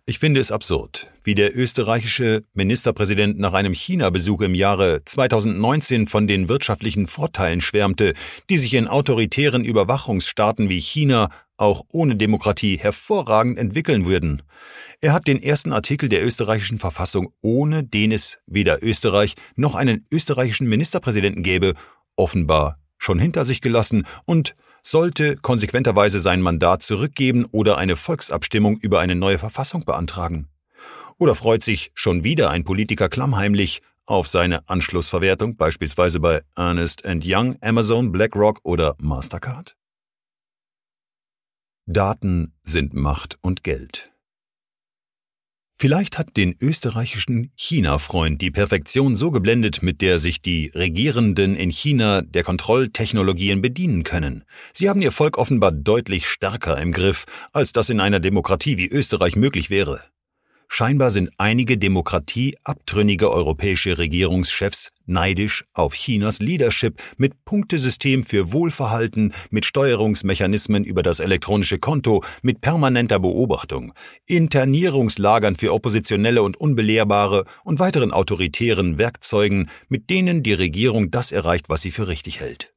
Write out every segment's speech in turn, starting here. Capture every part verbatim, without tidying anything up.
Ich finde es absurd, wie der österreichische Ministerpräsident nach einem China-Besuch im Jahre zweitausendneunzehn von den wirtschaftlichen Vorteilen schwärmte, die sich in autoritären Überwachungsstaaten wie China auch ohne Demokratie hervorragend entwickeln würden. Er hat den ersten Artikel der österreichischen Verfassung, ohne den es weder Österreich noch einen österreichischen Ministerpräsidenten gäbe, offenbar schon hinter sich gelassen und sollte konsequenterweise sein Mandat zurückgeben oder eine Volksabstimmung über eine neue Verfassung beantragen. Oder freut sich schon wieder ein Politiker klammheimlich auf seine Anschlussverwertung, beispielsweise bei Ernst and Young, Amazon, BlackRock oder Mastercard? Daten sind Macht und Geld. Vielleicht hat den österreichischen China-Freund die Perfektion so geblendet, mit der sich die Regierenden in China der Kontrolltechnologien bedienen können. Sie haben ihr Volk offenbar deutlich stärker im Griff, als das in einer Demokratie wie Österreich möglich wäre. Scheinbar sind einige demokratieabtrünnige europäische Regierungschefs neidisch auf Chinas Leadership mit Punktesystem für Wohlverhalten, mit Steuerungsmechanismen über das elektronische Konto, mit permanenter Beobachtung, Internierungslagern für Oppositionelle und Unbelehrbare und weiteren autoritären Werkzeugen, mit denen die Regierung das erreicht, was sie für richtig hält.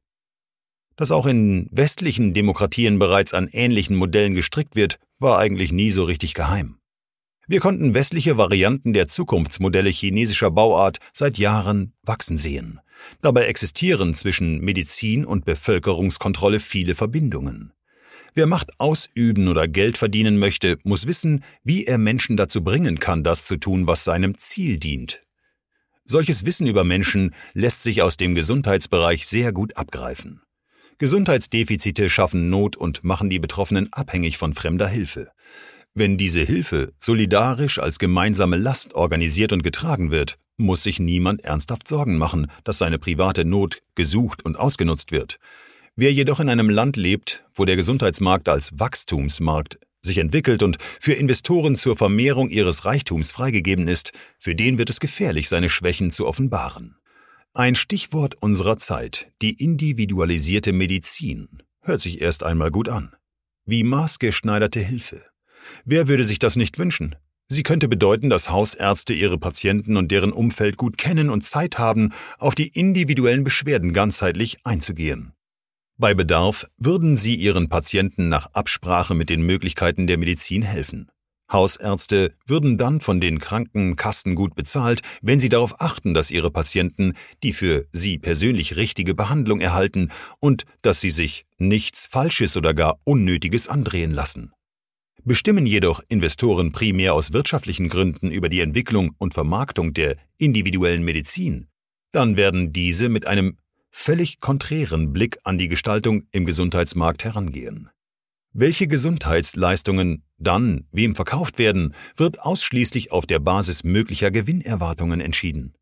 Dass auch in westlichen Demokratien bereits an ähnlichen Modellen gestrickt wird, war eigentlich nie so richtig geheim. Wir konnten westliche Varianten der Zukunftsmodelle chinesischer Bauart seit Jahren wachsen sehen. Dabei existieren zwischen Medizin und Bevölkerungskontrolle viele Verbindungen. Wer Macht ausüben oder Geld verdienen möchte, muss wissen, wie er Menschen dazu bringen kann, das zu tun, was seinem Ziel dient. Solches Wissen über Menschen lässt sich aus dem Gesundheitsbereich sehr gut abgreifen. Gesundheitsdefizite schaffen Not und machen die Betroffenen abhängig von fremder Hilfe. Wenn diese Hilfe solidarisch als gemeinsame Last organisiert und getragen wird, muss sich niemand ernsthaft Sorgen machen, dass seine private Not gesucht und ausgenutzt wird. Wer jedoch in einem Land lebt, wo der Gesundheitsmarkt als Wachstumsmarkt sich entwickelt und für Investoren zur Vermehrung ihres Reichtums freigegeben ist, für den wird es gefährlich, seine Schwächen zu offenbaren. Ein Stichwort unserer Zeit, die individualisierte Medizin, hört sich erst einmal gut an. Wie maßgeschneiderte Hilfe. Wer würde sich das nicht wünschen? Sie könnte bedeuten, dass Hausärzte ihre Patienten und deren Umfeld gut kennen und Zeit haben, auf die individuellen Beschwerden ganzheitlich einzugehen. Bei Bedarf würden sie ihren Patienten nach Absprache mit den Möglichkeiten der Medizin helfen. Hausärzte würden dann von den Krankenkassen gut bezahlt, wenn sie darauf achten, dass ihre Patienten die für sie persönlich richtige Behandlung erhalten und dass sie sich nichts Falsches oder gar Unnötiges andrehen lassen. Bestimmen jedoch Investoren primär aus wirtschaftlichen Gründen über die Entwicklung und Vermarktung der individuellen Medizin, dann werden diese mit einem völlig konträren Blick an die Gestaltung im Gesundheitsmarkt herangehen. Welche Gesundheitsleistungen dann wem verkauft werden, wird ausschließlich auf der Basis möglicher Gewinnerwartungen entschieden.